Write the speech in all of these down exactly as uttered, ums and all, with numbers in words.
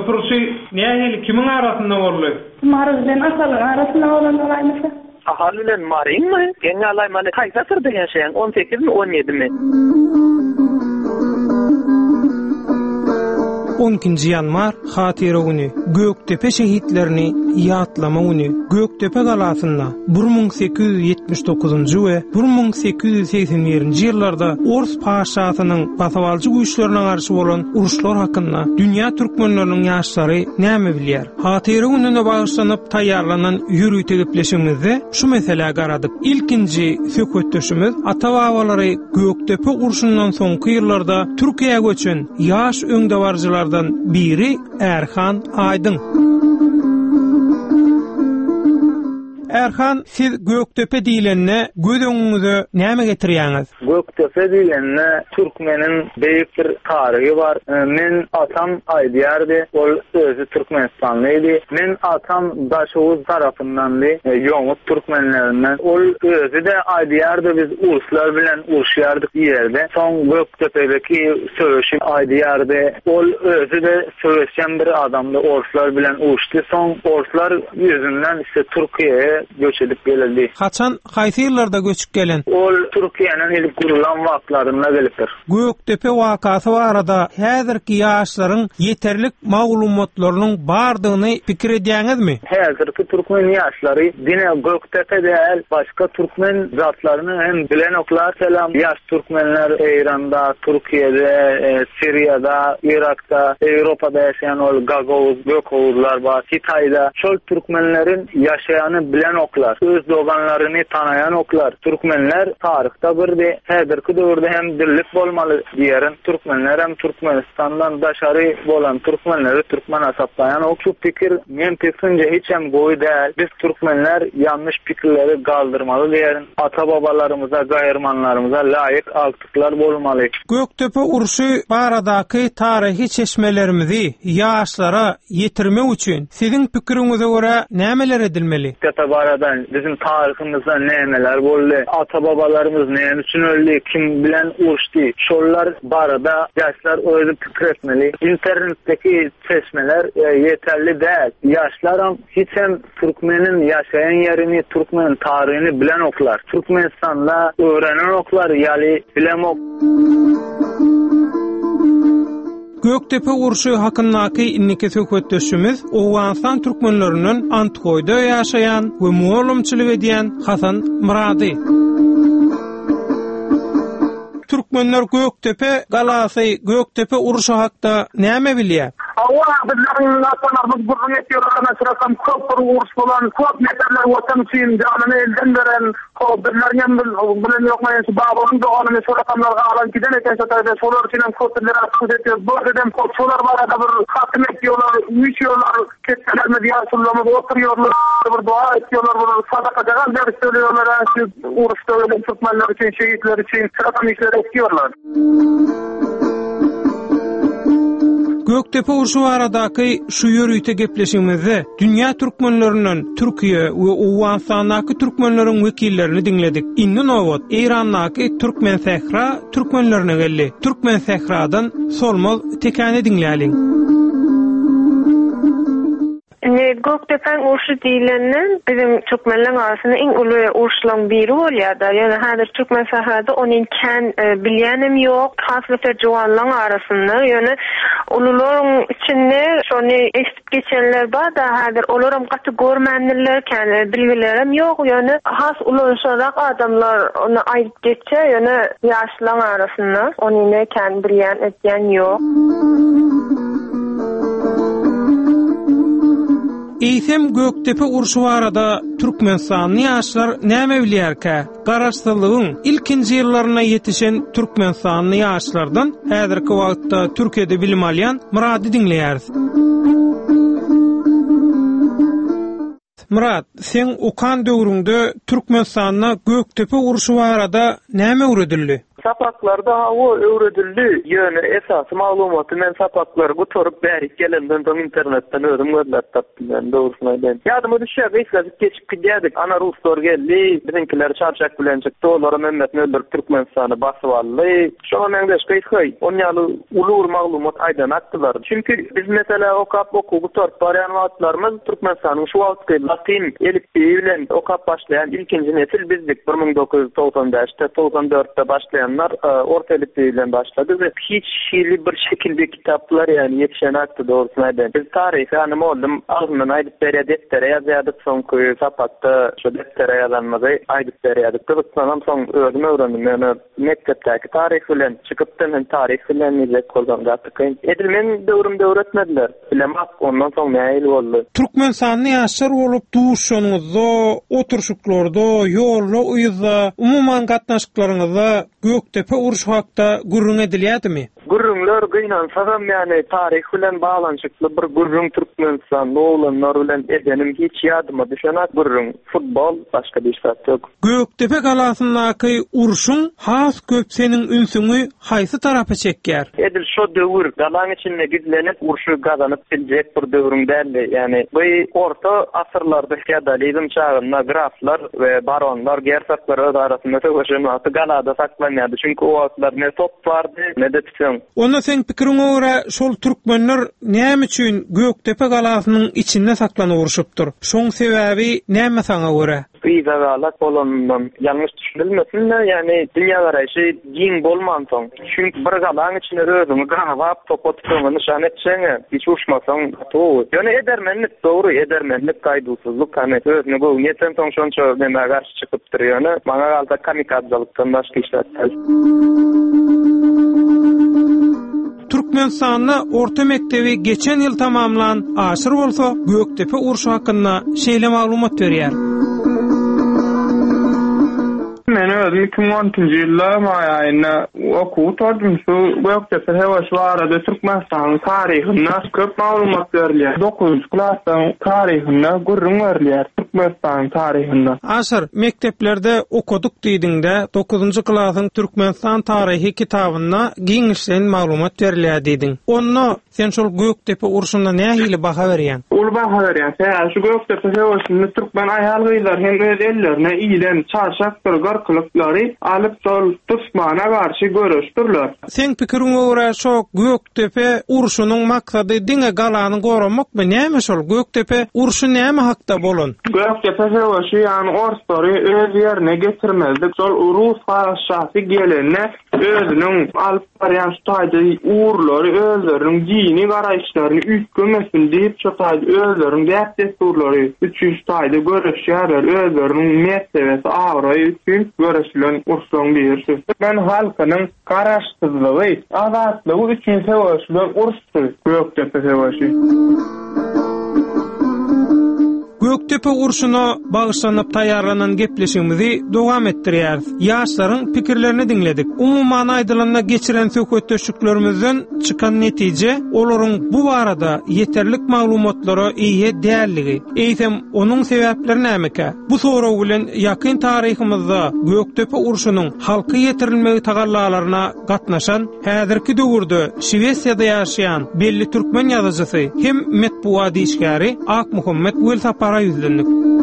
oturuşy nähili kimin arasynda boldy? Marız bilen asalyň arasynda bolan olaymy? Ahali bilen maryňmy? Geňe alay many kaýsa syrda ýaşaýan on sekiz mi on yedi mi? on ikinji yanvar Hatyra güni, Göktepe şehitlerini ýatlama güni. Göktepe galasynda bir ming sekiz yüz ýetmiş dokuzunji we bir ming sekiz yüz seksen birinji ýyllarda Ors paşasynyň basabalçy güýçlerine garşy bolan uruşlar hakynda dünýä türkmenleriniň ýaşlary näme bilýär? Hatyra gününe bagyşlanyp taýýarlanan ýürüýte gepleşigimizde şu mesele garadyk. İlkinji söhbetdeşimiz ata-babalary Göktepe uruşundan soňky ýyllarda Türkiýe göçen ýaş öňdebarjylar biri Erhan Aydın. Erhan, siz Göktepe diýilenne göz öňüňize näme getirýäňiz? Göktepe diýilenne Türkmenin beýik bir taryhy bar. Men atam aýdýardy, ol özü Türkmenistanlydy. Men atam Daşoğuz tarapyndandy, ýoňy türkmenlerinden. Ol özü de aýdýardy, biz uruslar bilen uruşýardyk ýerde. Soň Göktepe'deki söwüşi aýdýardy. Ol özü de söwüşen bir adamdy, uruslar bilen uruşdy. Soň uruslar ýüzünden ise Türkiýe'ye göç edip geldi. Kaçan haýsy ýyllarda göçüp gelen? Ol Türkiýenin ilk gurulan wagtlarynda gelipdir. Göktepe wakasy barada häzirki ýaşlaryň ýeterlik maglumatlarynyň bardygyny pikir edýäňizmi? Häzirki türkmen ýaşlary dine Göktepe däl, başga türkmen zatlaryny hem bilen oklar. Selam, ýaş türkmenler Eýranda, Türkiýede, e, Siriýada, Irakda, Ýewropada ýaşaýan ol Gagawuz, Gökowuzlar bar. Hitaýda şol türkmenlerin ýaşaýany bilen oklar, öz doganlaryny tanayan oklar. Türkmenler tarihta birdi, häzirki döwürde hem dillik bolmaly diýerin. Türkmenler hem Türkmenistandan daşary bolan türkmenleri türkmen asapdayan ok. Şu pikir men pikirçe hiç hem goý däl. Biz türkmenler ýanlış pikirleri galdyrmaly diýerin. Ata-babalarymyza, gaýrmanlarymyza laýyk agtyklar bolmaly. Göktepe uruşy baradaky tarihi çeşmelerimizi ýaşlara ýetirmek üçin siziň pikiriňize görä nämeler edilmeli? Göktepe baradan bizim tarihimizde nämeler boldy? Ata-babalarymyz näme üçin öldü? Kim bilen uruşdy? Şollar barada ýaşlar özü pikir etmeli. İnternetdeki çeşmeler e, yeterli däl. Ýaşlar hiç hem Türkmenin ýaşaýan ýerini, Türkmenin taryhyny bilen oklar. Türkmenistanda öwrenen oklar, ýaly bilen ok. Göktepe uruşy hakyndaky inniki söhbetdeşimiz Owganistan türkmenleriniň Antkoýda ýaşaýan we muallimçilik edýän Hasan Murady. Türkmenler Göktepe galasy, Göktepe uruşy hakda näme bilýär? Allah bizlerin natanarmız gurrun etiyorlar, mesela köp bir uğurs bulan, köp meterler vatan için canını elden veren, bizlerden bilen yokmayan şu babamın doğanını şu rakamlarga alan giden eken satayda, solar için köpürleri atışız ediyoruz. Bu dedem solar var da bir hatim ediyorlar, üşüyorlar, ketseler medyasyonlamız oturuyorlar, bir dua ediyorlar, bir sadaka degan ders söylüyorlar, şu uğursta öyle Türkmenler için, şehitler için, rakam işleri ediyorlar. Göktepe uruşy baradaky şu ýürüýte gepleşigimizde dünýä türkmenleriniň Türkiýe we Owganistandaky türkmenleriň wekillerini diňledik. Indi nowat Eýrandaky türkmen sähra türkmenlerine geldi. Türkmen sähradan solmaz tekany diňläliň. Ne Göktepeň uruşy diýilenden bizim türkmenler arasynda iň uly uruşlaryň biri bolýar da. Ýani häzir türkmen sährada onuň kän e, bilýänim ýok. Hasbata jowanlaryň arasynda ýani ulularyň içinde şonu esip geçenler bar da häzir olaram gaty görmändirler, kän bilgilerim ýok. Ýani has ulanşarak adamlar onu aýdyp geçse, ýani ýaşlaryň arasynda onuň kän bilýän etýän ýok. Eýsem Göktepe uruşy barada Türkmenistanly ýaşlar näme bilýärkä? Garaşsylygyň ilkinji ýyllaryna ýetişen Türkmenistanly ýaşlardan häzirki wagtda Türkiýede bilim alýan Murady diňleýäris. Murad, sen ukan döwrüňde Türkmenistanda Göktepe uruşy barada näme öwredildi? Sapaklarda hava öwredildi. Ýöne esasy maglumaty men sapaklary gutorup bärik gelenden soň internetten özüm gözläp tapdym. Ben dogrusyny aýdym. Ýadyma düşýär, beýsizlik geçip gidýärdik. Ana ruslar geldi, bizimkiler çarşak bilen çykdy. Olara Mehmetni öldürüp Türkmenistany basyp aldy. Şoňa men beşke ýa on ýaly ulur maglumat aýdan atdylar. Çünki biz mesela okap okuw gutorup barýan wagtlarymyz Türkmenistanyň şu wagtky latin elifbi bilen okap başlayan ilkinji nesil bizdik. bir ming dokuz yüz toksan beşte toksan dörtte başlayanlar orta elifbi bilen başladı ve hiç şiirli bir şekilde kitaplar yani yetişen aktı doğrusu aýdym. Biz tarihi hanım oldum. Ağzından aýdyp berýär deftere ýazýardyk, soňky sapakda şu deftere ýazanmagy aýdyp berýärdik. Kızyklanam soň özüm öwrendim. Yani mektepdäki tarih bilen çykypdan hem tarih bilen nizek bolgan gatykyn. Edilmen döwrümde öwretmediler. Bilemak ondan soň näil boldy. Türkmenistanyň ýaşar bolup duşanyňyzda, oturşuklarda, ýolda, uýuzda, umuman gatnaşyklaryňyzda Göktepe uruşy hakda gurrun edilýärmi? Gurrunlar gynansa yani tarih bilen balançykly bir gurrun Türkmenistan oğlanlar bilen edenim hiç ýadyma düşenak gurrun futbol başga bir şey yok. Göktepe galasynyňky uruşyň has köp seniň ünsüňi haýsy tarapy çekýär? Edil şo döwür galaň içinde gizlenip uruşy gazanyp biljek bir döwrüň däldi. Yani bu orta asyrlarda feodalizm çağında graflar we baronlar gersaklar arasynda sowuşmaty galada saklanýardy. Çünki o wagtlar ne top bardy, ne de tüsün. Onda sen pikiriňe görä şol türkmenler näme üçin Göktepe galasynyň içinde saklanyp uruşupdyr? Şoň sebäbi näme saňa görä? Gızagalak bolandan yanlış düşünülmesin de yani dünya garaýşy giň bolmansoň. Çünki bir galaň içinde özüňi gawap topotsyň nişan etseňe hiç uçmasaň to. Yani edermenlik dogry, edermenlik gaýdusuzlyk hani özüňi bu neten soň şonça näme garşy çykypdyr ýöne. Maňa galda kamikadzalykdan başga işler. Türkmenistanyň orta mektebi geçen ýyl tamamlan aşyr bolsa Göktepe uruşy hakynda şeýle maglumat berýär. Men özüm iki bin on üçinji ýylda may aýyna okuw tordum. Şu Göktepe hewaşy barada Türkmenistanyň taryhyna köp maglumat berilýär. dokuzunçy klassdan taryhyna gurrun berilýär. Türkmenistanyň taryhyna. Aşyr mekteplerde okuduk diýdiňde dokuzunçy klasyň Türkmenistan taryhy kitabyna giňişden maglumat berilýär diýdiň. Onu sen şol Göktepe uruşynda nähili baha berýän? Ul baha berýän. Sen şu Göktepe hewaşyny Türkmen aýalgylar hem öz ellerine iýlen çarşak bir kılıkları alıp sol Düşmana karşı görüşdürler. Sen pikiriňe görä şo Göktepe uruşunyň maksady diňe galany goramakmy? Näme şol Göktepe uruşy näme hakda bolan? Göktepe hewaşy ýani orusları öz ýerine getirmezdik. Şol urus haşasy gelende özüniň alyp barýan ştaýdy uğurlary özleriň dini garaýşlaryny üýtgemesin diýip şo taýdy özleriň däp desturlary üçin ştaýdy görüşýär, özleriň mertebesi awraý üçin görüşlen uruşyň birisi. Ben halkynyň garaşsyzlygy, azatlygy üçin hewaşylar uruşdy. Göktepe hewaşy. Göktepe uruşuna bagışlanyp taýarlanan gepleşigimizi dowam etdirýär. Ýaşlaryň pikirlerini diňledik. Umuman aýdylanyna geçiren söhbetdeşiklerimizden çykan netije olaryň bu barada yeterlik maglumatlary iýe dälligi. Eýsem onuň sebäpleri nämeke? Bu soraw bilen ýakyn taryhymyzda Göktepe uruşunyň halky yetirilmegi tagallalaryna gatnaşan häzirki döwürde Şwesiýada ýaşaýan belli türkmen ýazyjysy hem metbuat işgäri Ak Muhammed Gülsapara yüzlendik.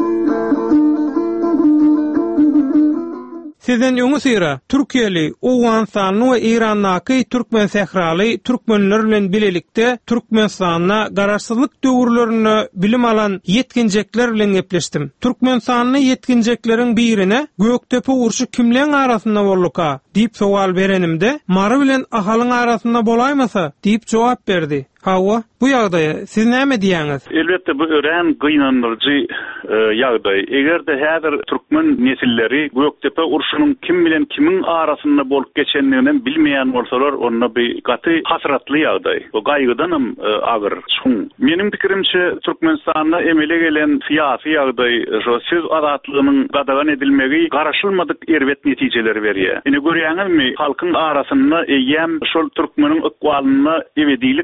Sizden öňü syra Türkiýeli, Owganstanyň we Iranyň türkmen sähraly türkmenler bilen bilelikde Türkmenistanyna garaşsyzlyk döwürlerini bilim alan yetkinjekler bilen gepleşdim. Türkmenistanyň yetkinjekleriň birine Göktepe uruşy kimleň arasynda bolluka diýip sowal berenimde mary bilen ahalyň arasynda bolaýmasa diýip jogap berdi. Hawa, bu ýagdaýa siz näme diýäňiz? Elbetde bu ören gynandyrjy ýagdaý. Egerde häzir türkmen nesilleri Göktepe uruşynyň kim bilen kimiň arasynda bolup geçenligini bilmeýän bolsalar, onda bir gaty hasratly ýagdaý. Bu gaýgydanam agyr. Şoň menim pikirimçe Türkmenistanda emele gelen syýasy ýagdaý, şo söz azatlygynyň gadagan edilmegi garaşylmadyk erbet netijeleri berýär. Ine görýäňizmi, halkyň arasynda eýem şol türkmeniň ykwalyny ebedilik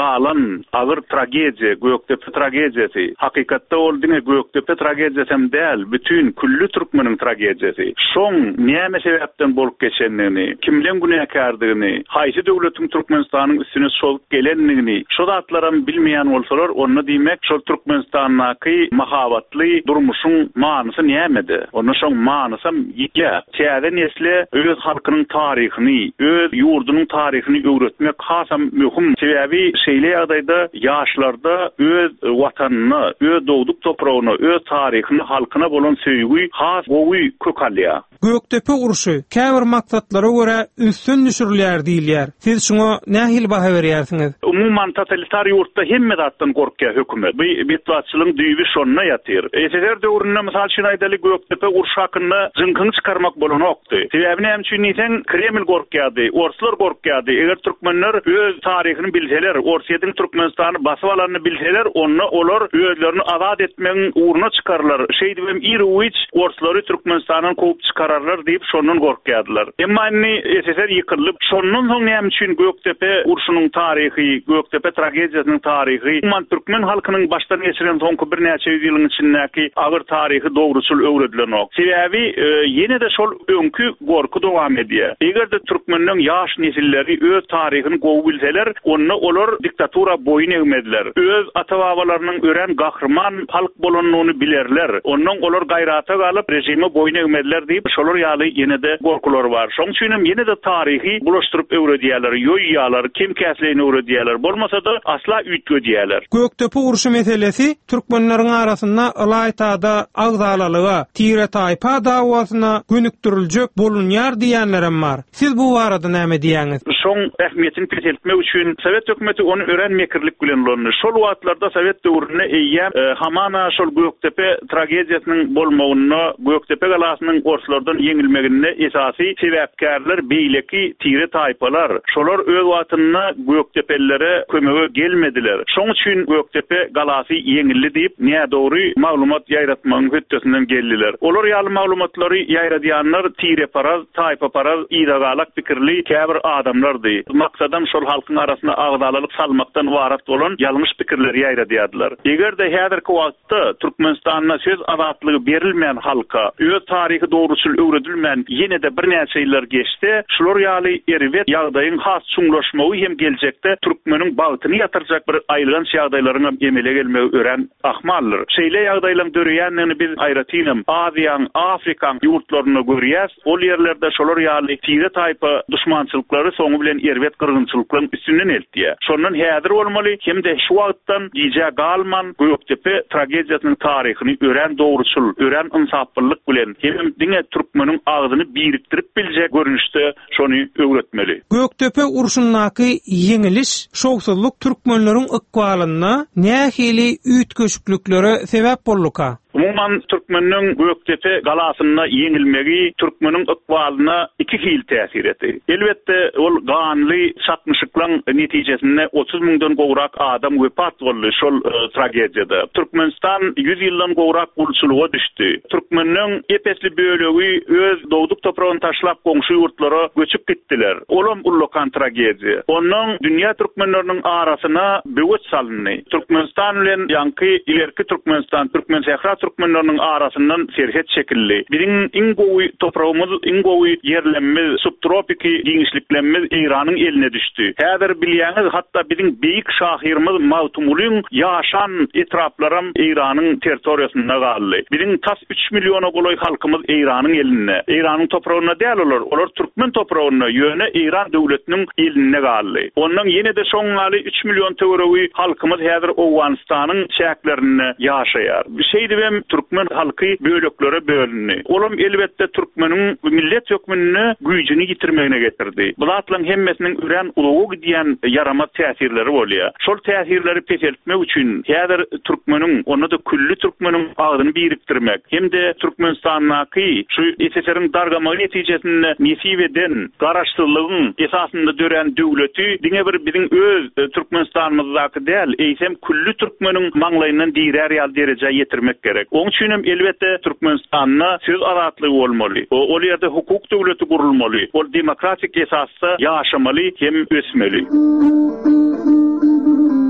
alan ağır tragediya, Göktepe tragediyası. Hakikatte ol dine Göktepe tragediyası hem değil, bütün küllü Türkmenin tragediyası. Şoň näme sebäpden bolup geçenligini, kimden günäkardygini, haýsy döwletin Türkmenistanyň üstüne şolup gelenligini, şo zatlaram bilmeýän bolsalar, onu diýmek şol Türkmenistanyňky mahabatly durmuşyň manysy nämedi? Onu şoň manysam ýitýär. Täze nesle öz halkynyň taryhyny, öz ýurdunyň taryhyny öwretmek hasam möhüm. Sebäbi şeýle ýagdaýda ýaşlarda öz watanyny, öz dowduk topragyny, öz taryhyny, halkyna bolan söýgü has gowy kökalýar. Göktepe uruşy käbir maksatlara görä üstün düşürilýär diýilýär. Siz şuňa nähil baha berýärsiňiz? Umuman totalitar ýurtda hemme zatdan gorkýar hökümet. Bu betwaçylygyň düýbi şonuna ýatyr. Eser döwründe mysal şunu aýdaly Göktepe uruş hakyny jynkyň çykarmak bolan okdy. Sebäbi näme üçin diýsen Kreml gorkýardy, Orslar gorkýardy. Eger türkmenler öz taryhyny bilseler, Orsiýadyň Türkmenistany basyp alanyny bilseler, onu olar özlerini azat etmegiň uğruna çykarlar. Şeý diýem Iriwich Orslary Türkmenistanyň koýup çykararlar diýip şonun gorkýardylar. Emma indi S S R ýykylyp, şonun soň näme üçin Göktepe uruşunyň taryhy, Göktepe tragediýasynyň taryhy, umman türkmen halkynyň başdan geçiren soňky bir näçe ýylyň içindäki agyr taryhy dogruçul öwredilen ok. Sebäbi ýene de şol öňkü gorku dowam edýär. Eger de türkmeniň ýaş nesilleri öz taryhyny gowy bilseler, onu olar diktatura boyun egmediler. Öz ata-babalarynyň ören gahrman halk bolanyny bilerler. Ondan olar gaýrata galyp rejime boyun egmediler diýip şolar ýaly ýene de gorkular bar. Şoň üçin ýene de taryhy bulaşdyryp öwredýärler, ýoýýarlar, kim käsleýini öwredýärler. Bolmasa da asla üýtgedýärler. Göktepe uruşy meselesi türkmenleriň arasynda Alaytada agzalalyga, Tire taýpa dawasyna gönükdiriljek bolunýar diýenlerem bar. Siz bu barada näme diýäňiz? Şoň ähmiýetini peseltmek üçin Sowet hökümeti onu öğrenmekirlik bilen bolany. Şol wagtlarda Sowet döwrüne eýýär, e, hamana şol Göktepe tragediýasynyň bolmagyny, Göktepe galasynyň Orslardan ýeňilmegine esasy sebäpkärler beýleki Tire taýpalar. Şolar öz watyny Göktepellere kömege gelmediler. Şoň üçin Göktepe galasy ýeňildi diýip näme dogry maglumat ýaýratmagyň höttesinden geldiler. Olar ýaly maglumatlary ýaýradýanlar Tire paraz, taýpa paraz, ýa-da pikirli käbir adamlardy. Maksadam şol halkyň arasynda agdalylyk salmakdan warat bolan ýalňyş pikirleri ýaýradýardylar. Eger de häzirki wagtda Türkmenistanyna söz azatlygy berilmeýän halka, öz taryhy dogruçul öwredilmeýän ýene de bir näçe ýyllar geçdi. Şolar ýaly erwet ýagdaýyň has çuňlaşmagy hem geljekde türkmeniň bagtyny ýatyrjak bir aýlygan ýagdaýlaryň emele gelmegi ören ahmallar. Şeýle ýagdaýlar döreýänini biz aýratynam Aziýaň, Afrikaň ýurtlaryna görýäs. Ol ýerlerde şolar ýaly Tire taýpa düşmançylyklary soňy bilen erwet gyrgynçylyklaryň üstünden eltdiýär. Şondan häzir bolmaly hem de şu wagtdan diýje galman Göktepe tragediýasynyň taryhyny ören dogruçul, ören insaplyk bilen hem diňe türkmeniň agdyny birikdirip biljek görünüşde şonu öwretmeli. Göktepe uruşundaky ýeňiliş şowsuzlyk türkmenleriň ykbalyna nähili üýtgeşikliklere sebäp bolduka? Umuman Türkmeniň Göktepe galasyna ýeňilmegi Türkmeniň ykbalyna iki hil täsir etdi. Elbetde ol ganly çatmışyklaň netijesinde otuz mingden gowrak adam wepat boldy şol e, tragediýada. Türkmenistan yüz ýyldan gowrak ulçuluğa düşdi. Türkmeniň epesli bölegi öz dowduk topragyny taşlap goňşy ýurtlara göçüp gitdiler. Olam ullukan tragediýa. Onuň dünýä türkmenleriniň arasyna böwet salyndy. Türkmenistan bilen ýanky ilerki Türkmenistan, Türkmen Sähra türkmenleriniň arasyndan serhet çekildi. Biziň iň gowy topragymyz, iň gowy ýerlerimiz, subtropiki giňişliklerimiz Iranyň eline düşdi. Häzir bilýäňiz, hatda biziň beýik şahyrymyz Mawtumulyň ýaşan etraplarym Iranyň territoriýasynda galdy. Biziň tas üç milliona goloy halkymyz Iranyň elinde. Iranyň topragyna däl olar, olar türkmen topragyna ýöne Iran döwletiniň eline galdy. Ondan ýene de şoňaly üç million töwerewi halkymyz häzir Owganistanyň şäherlerinde ýaşaýar. Bir şey diýem türkmen halky böleklere bölündi. Olam elbetde türkmeniň millet hökmüni güýjüni ýitirmegine getirdi. Bulatlaryň hemmesiniň üren ulugy diýen yarama täsirleri bolýar. Şol täsirleri peseltmek üçin häzir türkmeniň, onu da küllü türkmeniň agdyny birikdirmek, hem de Türkmenistanyňky şu S S R-iň dargamagy netijesinde nesip eden garaşsyzlygyň esasynda dören döwleti diňe bir biziň öz Türkmenistanymyzdaky däl, eýsem küllü türkmeniň maňlaýyndan diýer ýal derejä ýetirmek gerek. Oň üçin hem elbetde Türkmenistanyna söz azatlygy bolmaly. Ol ýerde hukuk döwleti gurulmaly. Ol demokratik esasda ýaşamaly hem ösmeli.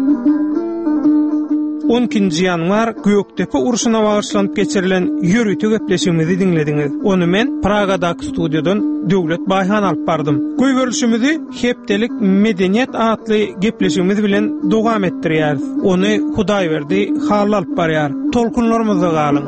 on ikinji ýanwar Göktepe urşuna bagyrlanyp geçirilen ýörüti gepleşigimizi diňlediňiz. Onu men Pragadaky studiýadan Döwlet Baýhan alyp bardym. Goýberişimizi hepdelik medeniýet atly gepleşigimiz bilen dowam etdirýäris. Onu Hudaýberdi hal alyp barýar. Tolkunlarymyza galyň.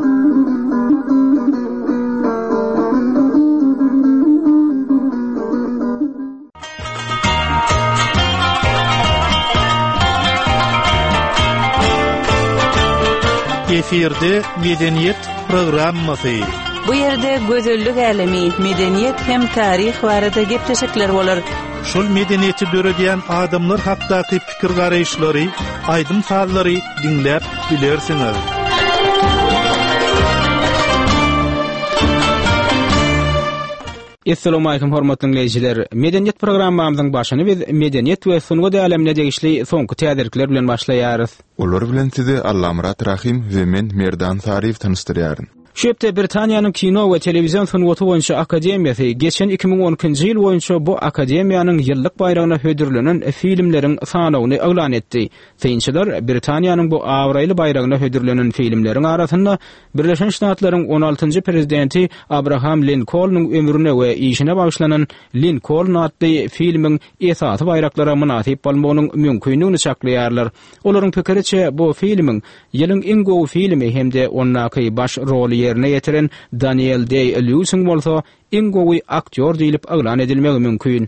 Efirde medeniyet programmasy. Bu yerde gözellük alemi, medeniyet hem tarih barada gepleşikler bolar. Şol medeniyeti döredýän adamlar hakdaky pikir garaýşlary, aýdym sallary dinläp bilersiňiz. Assalamu alaykum hormatly dinleýijiler. Medeniyet programmamyzyň başyny biz medeniyet we sungu dälemine degişli soňky täzirlikler bilen başlaýarys. Olar bilen sizi Allamrat Rahim we men Merdan Sarif tanıştyrýaryn. Şeýle Britaniýanyň kino we telewizion sunwaty boýunça akademiýasy geçen iki ming on ikinji ýyl boýunça bu akademiýanyň ýyllyk bayragyna hödürlenen filmleriň sanawyny eglan etdi. Feýinçiler Britaniýanyň bu awraýly bayragyna hödürlenen filmleriň arasynda Birleşen Ştatlaryň on altynjy prezidenti Abraham Lincolnyň ömrüne we işine bagyşlanan Lincoln adly filmiň esasy bayraklara münasip bolmagynyň mümkinligini çaklaýarlar. Olaryň pikiriçe bu filmiň ýylyň iň gowy filmi hemde onnaky baş rol yerine getiren Daniel Day-Lewis bolsa iň gowy aktyor diýilip eglan edilmegi mümkin.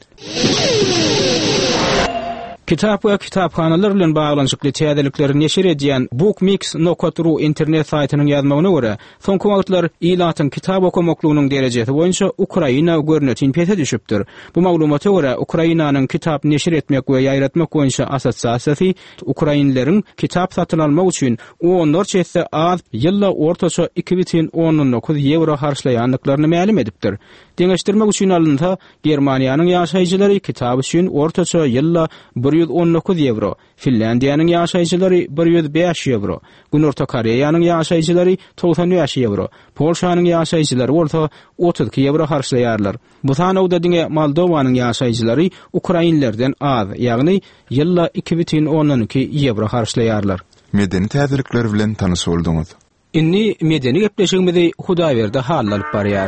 Kitap we kitapxanalar bilen baglanyşykly täzelikleri neşir edýän bookmix nokta ru internet saýtynyň ýazmagyna görä, soňky wagtlar ilatyň kitap okumaklygynyň derejesi boýunça Ukraina görnetiň pete düşüpdir. Bu maglumata görä Ukrainanyň kitap neşir etmek we ýaýratmak boýunça assosiasiýasy Ukrainleriň kitap satyn almak üçin onlar çeşitli az ýylla ortaça iki бүтүн on dokuz euro harçlaýanlyklaryny ma'lum edipdir. Deňeşdirmek üçin alynsa Germaniýanyň ýaşaýjylary kitap üçin ortaça ýylla bir yüz on dokuz euro, Finlandiýanyň ýaşaýjylary bir yüz beş euro, Günorta Koreýanyň ýaşaýjylary doksan beş euro, Polşanyň ýaşaýjylary bolsa otuz iki euro harçlaýarlar. Bu sanawda diňe Moldowanyň ýaşaýjylary Ukrainlerden az, ýagny ýylla iki бүтүn on iki euro harçlaýarlar. Medeni täzelikler bilen tanış bolduňyz. Inni medeni gepleşigimizi Hudaýberde hal alyp barýar.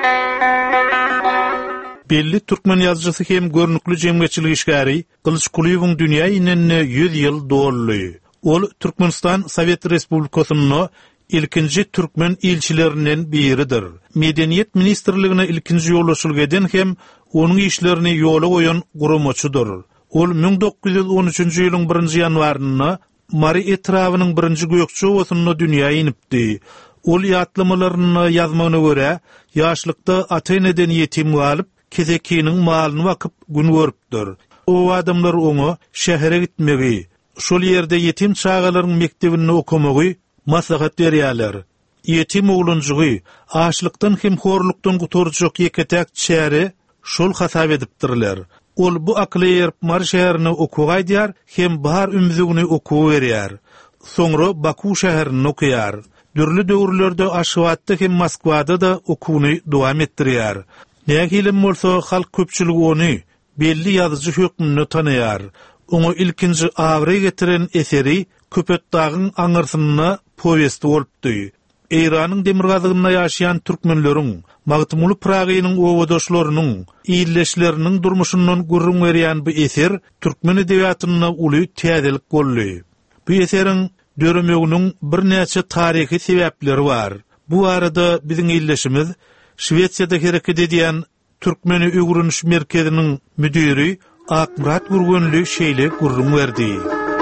Belli Türkmen yazıcısı hem görnükli cemgeçilik işgari Kılıçkuliýewiň dünýä inenine yüz ýyl doldy. Ol Türkmenistan Sowet Respublikasynyň ilkinji türkmen ilçilerinden biridir. Medeniyet Ministrligine ilkinji ýollaşylgydan hem onuň işlerini ýola goýan guramaçydyr. Ol ming dokuz yüz on üçünji ýylyň birinji ýanwaryna Mari etrawynyň birinji gökçe owasyna dünýäge inipdi. Ol ýatlamalarını ýazmagyna görä, ýaşlykda ata-eneden ýetim galyp kezekiniň malyny wakyp gün görüpdir. O adamlar onu şähere gitmegi, şol ýerde ýetim çagalaryň mektebini okumagy maslahat berýärler. Ýetim oglanjygy açlykdan hem horlukdan guturjak ýeketek çäre şol hasap edipdirler. Ol bu akly ýerip Mar şäherini okugaý diýär, hem bahar ümzügini okuw berýär. Soňra Baku şäherini okuýar. Dürli döwürlerde Aşgabatda hem Moskwada da okuwny dowam etdirýär. Näkilim bolsa halk köpçüligi ony belli ýazyjy hökmüne tanaýar. Oňa ilkinji awry getiren eseri Köpet dagyň aňyrsyna powesti bolupdy. Eýranyň demirgazygyna ýaşaýan türkmenleriň, Magtymul Pragynyň owadoşlarynyň, ýylleşleriniň durmuşyndan gurrun berýän bu eser türkmen edebiýatyna uly täzelik boldy. Bu eseriň döremeginiň bir näçe taryhy sebäpleri bar. Bu arada biziň ýylleşimiz Şwetsiýada hereket edýän Türkmeni öwrünüş merkeziniň müdiri Akmurat Gurgunly şeýle gurrun berdi.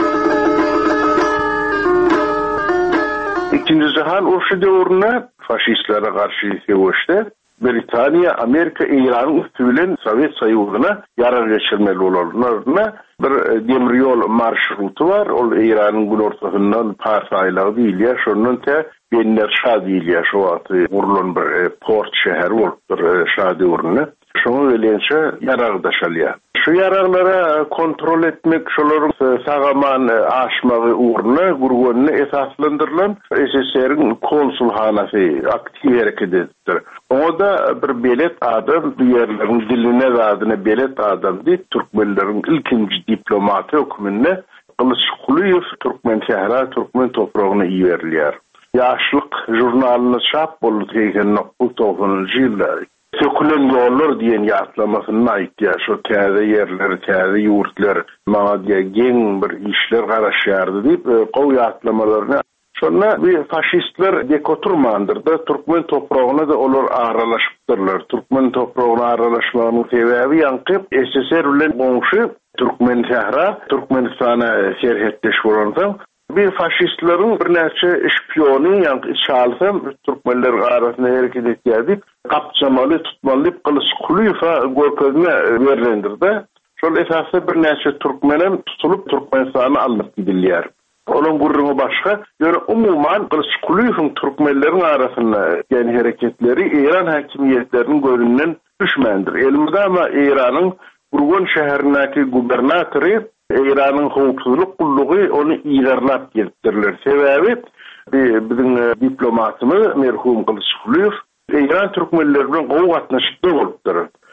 İkinci Cihan Urşy döwründe faşistlere garşy sewişde Britaniýa, Amerika, İran üstülen Sowet Soýuzyna ýarar geçirmeli bolarlaryna bir demir ýol marşruty bar. Ol İranyň günortasyndan Pars aýlagy diýilýär, şondan te Benner şa diýilýär, şo aty urulan bir port şäher bolupdyr şa döwründe. Şoňa gelençe ýaragdaşalýar. Şu yararlara kontrol etmek, şolaryň sagaman aşmagy uğruna gurgunny esaslandyrılan S S R'in konsulhanasy aktiv hereket etdir. O da bir belet adam, diýerleriň diline zadyny belet adam diýip türkmenleriň ilkinji diplomaty höküminde Kılıçkuliyev Türkmen şäheri Türkmen toprağına iýerler. Ýaşlyk jurnalyny çap boldy diýen bu topunjy ýyllar. Sökülen ýollar diýen ýatlamasyny aýtdy. Şo täze ýerler, täze ýurtlar, maňa geň bir işler garaşýardy diýip gowy ýatlamalarını. Şonna bir faşistler dekoturmandyrdy. Türkmen toprağına da olar aralaşıpdyrlar. Türkmen toprağına aralaşmagynyň sebebi ýankyp S S R bilen goňşy Türkmen şäheri, Türkmenistana serhetdeş bolansa bir faşistlerin bir näçe şpiýony ýa-ni çalsam türkmenler arasynda hereket etýärdi. Gapçamaly, tutmaly Kılıçkuliýew görkezine berlendirdi. Şol esasy bir näçe türkmenem tutulup Türkmenistana alyp gidilýär. Onun gurrunu başga, ýöne umumyň Kılıçkuliýewiň türkmenleriň arasynda ýani hereketleri İran häkimiýetleriniň gözünden düşmändir. Elimizde ama İranyň Gurgun şäherindäki gubernatory İranyň howpsuzlyk gullugy onu ýerlap gelipdirler. Sebebi biziň diplomatymyz merhum Kılıçkuliýew İran türkmenleri bilen gowy gatnaşykda bolupdyr.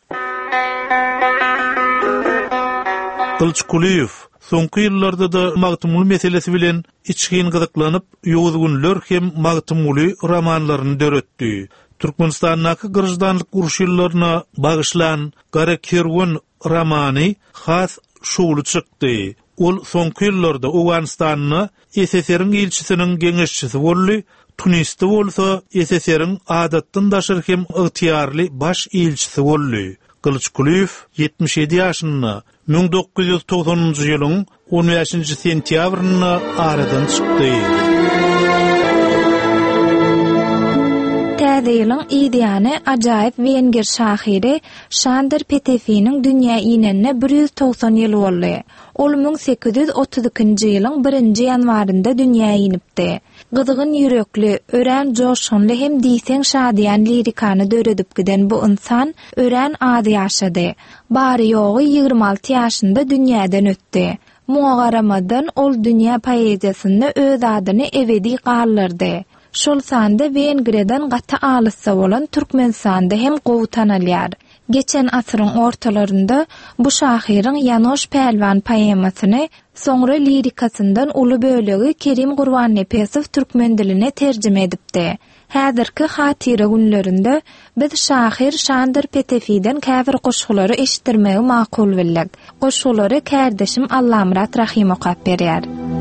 Kılıçkuliýew soňky ýyllarda da magtymly meselesi bilen içgin gyzyklanyp, ýozgunlar hem magtymly romanlaryny döretdi. Türkmenistandaky gyrjdanlyk urşyllaryna bagyşlan Gara Kerwon romany has şuwly çykdy. Ol soňky ýyllarda Owganistanyny S S R-iň ilçisiniň geňeşçisi boldy. Tunisde bolsa S S R-iň adatdan daşyr hem ygtyarly baş ilçisi boldy. Kılıçkuliýew ýetmiş ýedi ýaşynda bin dokuz ýüz togsonunjy ýylyň on beşinji sentýabryna aradan çykdy. Täze ýylyň ideýany ajaýyp Wenger şahyry Şandar Petefiniň dünýä ýynene bir ýüz togson ýyl boldy. Ol bin sekiz ýüz otuz ikinji ýylyň birinji ýanwarynda dünýä ýynipdi. Gyzgyn ýürekli, ören joşgunly hem diýseň şadýan lirikany döredip giden bu insan ören ady ýaşady. Bary ýogy ýygrima alty ýaşynda dünýäden ötdi. Muňa garamadan ol dünýä poeziýasynda öz adyny ebedi galdyrdy. Şol sanda Wengriýadan gaty alyssa bolan Türkmenistanda hem gowy tanalýar. Geçen asyryň ortalarynda bu şahyryň Ýanoş Pelwan poemasyny, soňra lirikasyndan uly bölegi Kerim Gurbannepesow türkmen diline terjime edipdi. Häzirki hatyra günlerinde biz şahyr Şandar Petefiden käbir goşgulary eşitdirmegi makul bildik. Goşgulary kärdeşim Allamrat Rahim okap berýär.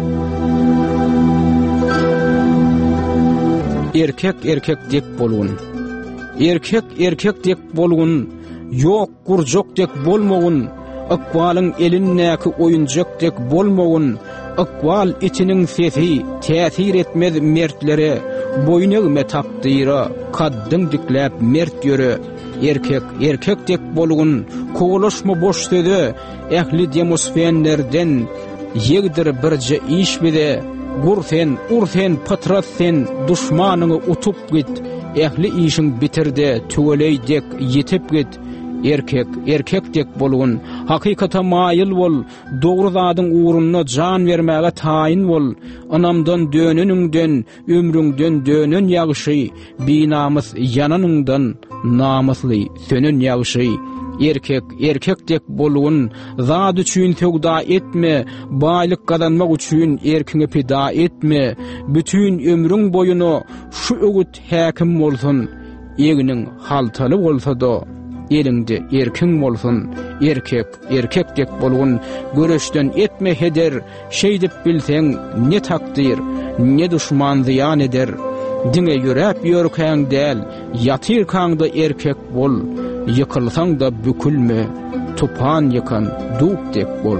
Erkek erkek dek bolun. Erkek erkek dek bolun. Yok gurjok dek bolmagun. Akwalyň elinnäki oýunjak dek bolmagun. Akwal içiniň sesi täsir etmez mertlere. Boýnygyma tapdyra, kaddyň dikläp mert ýöre. Erkek erkek dek bolun. Kogulaşma boş söze, ähli demosfenlerden ýegdir birje iş bide. Gursen, ursen, patrasen, düşmanyny utup git. Ähli işiň bitirdi, tüweleýdek ýetip git. Erkek, erkekdek bolun, hakykata maýyl bol, dogry zadyň uğruna jan bermäge taýin bol. Anamdan dönünüňden, ömrüňden dönün ýagşy, binamys ýananyňdan namusly sönün ýagşy. Erkek, erkekdek bolun, zat üçin tögda etme, baýlyk gazanmak üçin erkiňi pida etme. Bütün ömrüň boýuny şu ögüt häkim bolsun, eginiň haltaly bolsa-da elinde erkin bolsun. Erkek, erkekdek bolun, göreşden etme heder, şey dip bilseň ne takdir, ne düşman ziyan eder. Diňe ýörep ýörkäň däl, ýatyr kaňda erkek bol, ýykylsaň da bükülme, tupan ýykan dupdek bol.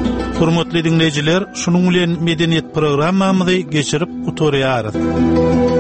Hormatly dinleýijiler, şunuň bilen medeniýet programmamyzy geçirip uturýarys.